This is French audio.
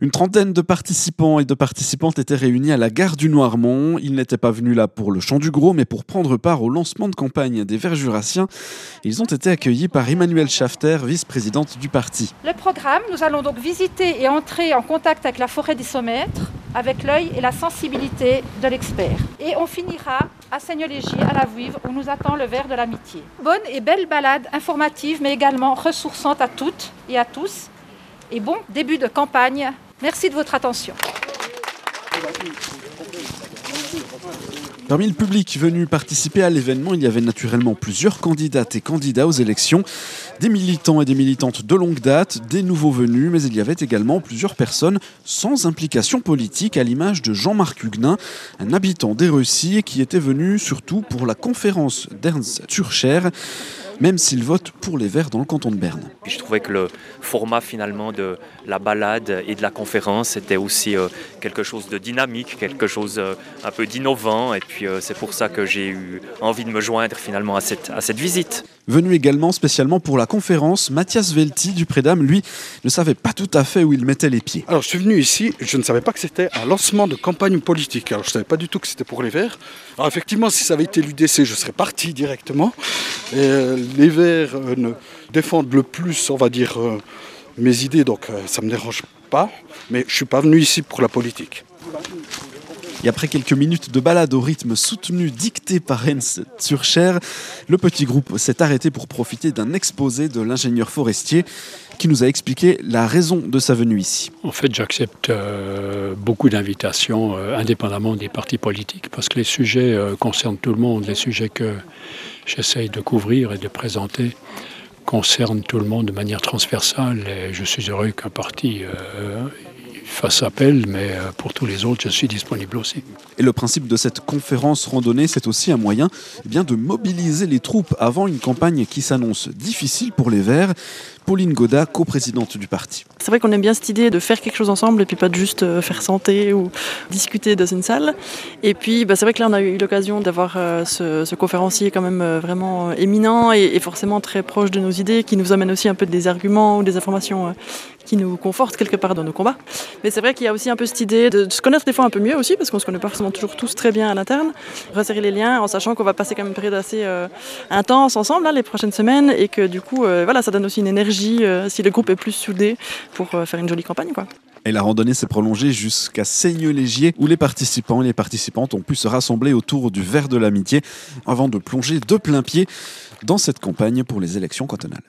Une trentaine de participants et de participantes étaient réunis à la gare du Noirmont. Ils n'étaient pas venus là pour le chant du gros, mais pour prendre part au lancement de campagne des Verts Jurassiens. Ils ont été accueillis par Emmanuelle Schafter, vice-présidente du parti. Le programme, nous allons donc visiter et entrer en contact avec la forêt des Saumêtres, avec l'œil et la sensibilité de l'expert. Et on finira à Seigneur-Légier, à la Vouivre, où nous attend le Ver de l'Amitié. Bonne et belle balade informative, mais également ressourçante à toutes et à tous. Et bon début de campagne. Merci de votre attention. Parmi le public venu participer à l'événement, il y avait naturellement plusieurs candidates et candidats aux élections, des militants et des militantes de longue date, des nouveaux venus, mais il y avait également plusieurs personnes sans implication politique, à l'image de Jean-Marc Huguenin, un habitant d'Érecy qui était venu surtout pour la conférence d'Ernst Zürcher, même s'il vote pour les Verts dans le canton de Berne. Je trouvais que le format finalement de la balade et de la conférence était aussi quelque chose de dynamique, quelque chose un peu d'innovant, et puis c'est pour ça que j'ai eu envie de me joindre finalement à cette visite. Venu également spécialement pour la conférence, Mathias Velti du Prédam, lui, ne savait pas tout à fait où il mettait les pieds. Alors je suis venu ici, je ne savais pas que c'était un lancement de campagne politique. Alors je ne savais pas du tout que c'était pour les Verts. Alors effectivement, si ça avait été l'UDC, je serais parti directement. Et les Verts défendent le plus, on va dire, mes idées, donc ça ne me dérange pas. Mais je ne suis pas venu ici pour la politique. Et après quelques minutes de balade au rythme soutenu dicté par Ernst Zürcher, le petit groupe s'est arrêté pour profiter d'un exposé de l'ingénieur forestier qui nous a expliqué la raison de sa venue ici. En fait, j'accepte beaucoup d'invitations indépendamment des partis politiques parce que les sujets concernent tout le monde. Les sujets que j'essaye de couvrir et de présenter concernent tout le monde de manière transversale. Et je suis heureux qu'un parti fasse appel, mais pour tous les autres, je suis disponible aussi. Et le principe de cette conférence randonnée, c'est aussi un moyen de mobiliser les troupes avant une campagne qui s'annonce difficile pour les Verts. Pauline Godin, coprésidente du parti. C'est vrai qu'on aime bien cette idée de faire quelque chose ensemble et puis pas de juste faire santé ou discuter dans une salle. Et puis c'est vrai que là on a eu l'occasion d'avoir ce conférencier quand même vraiment éminent et forcément très proche de nos idées, qui nous amène aussi un peu des arguments ou des informations qui nous confortent quelque part dans nos combats. Mais c'est vrai qu'il y a aussi un peu cette idée de se connaître des fois un peu mieux aussi, parce qu'on se connaît pas forcément toujours tous très bien à l'interne. Resserrer les liens en sachant qu'on va passer quand même une période assez intense ensemble là, les prochaines semaines, et que du coup ça donne aussi une énergie si le groupe est plus soudé pour faire une jolie campagne, quoi. Et la randonnée s'est prolongée jusqu'à Seigneur-Légier, où les participants et les participantes ont pu se rassembler autour du Ver de l'Amitié avant de plonger de plein pied dans cette campagne pour les élections cantonales.